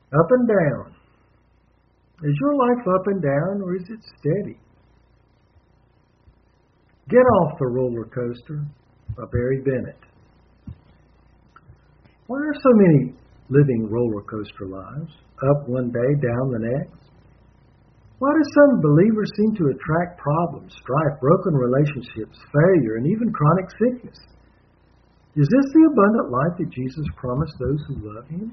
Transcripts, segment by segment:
Up and down. Is your life up and down, or is it steady? Get off the roller coaster by Barry Bennett. Why are so many living roller coaster lives? Up one day, down the next? Why do some believers seem to attract problems, strife, broken relationships, failure, and even chronic sickness? Is this the abundant life that Jesus promised those who love Him?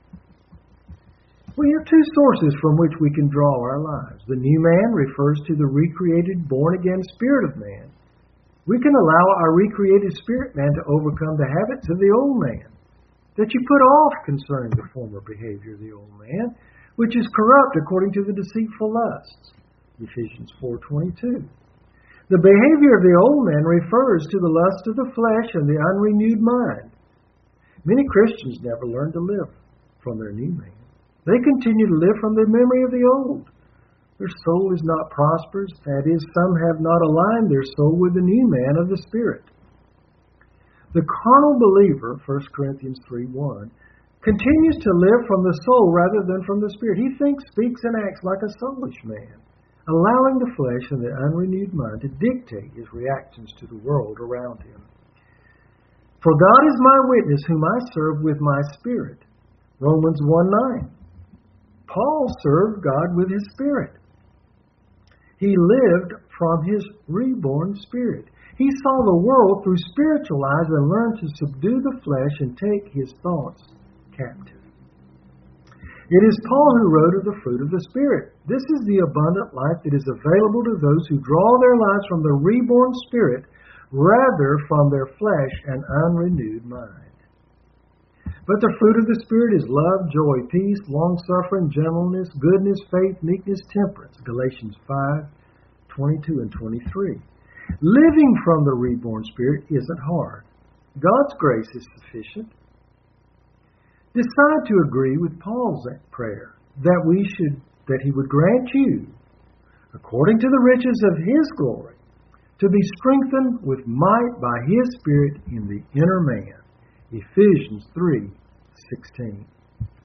We have two sources from which we can draw our lives. The new man refers to the recreated, born-again spirit of man. We can allow our recreated spirit man to overcome the habits of the old man that you put off concerning the former behavior of the old man, which is corrupt according to the deceitful lusts. Ephesians 4:22. The behavior of the old man refers to the lust of the flesh and the unrenewed mind. Many Christians never learn to live from their new man. They continue to live from the memory of the old. Their soul is not prosperous. That is, some have not aligned their soul with the new man of the Spirit. The carnal believer, 1 Corinthians 3:1, continues to live from the soul rather than from the Spirit. He thinks, speaks, and acts like a soulish man, allowing the flesh and the unrenewed mind to dictate his reactions to the world around him. For God is my witness, whom I serve with my spirit. Romans 1:9. Paul served God with his spirit. He lived from his reborn spirit. He saw the world through spiritual eyes and learned to subdue the flesh and take his thoughts captive. It is Paul who wrote of the fruit of the Spirit. This is the abundant life that is available to those who draw their lives from the reborn spirit rather from their flesh and unrenewed mind. But the fruit of the Spirit is love, joy, peace, long-suffering, gentleness, goodness, faith, meekness, temperance. Galatians 5:22 and 23. Living from the reborn spirit isn't hard. God's grace is sufficient. Decide to agree with Paul's prayer that he would grant you, according to the riches of his glory, to be strengthened with might by his Spirit in the inner man. Ephesians 3:16.